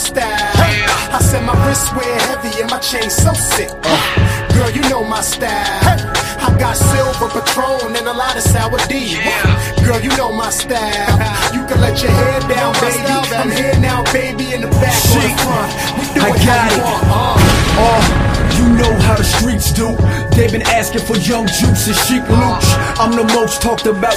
style. I said my wrist wear heavy and my chain so sick. Girl, you know my style. I got silver Patron and a lot of sour D. Girl, you know my style. You can let your hair down, baby. I'm here now, baby, in the back or the front. We do I it got how it. You know how the streets do. They've been asking for young juice and sheep looch. I'm the most talked about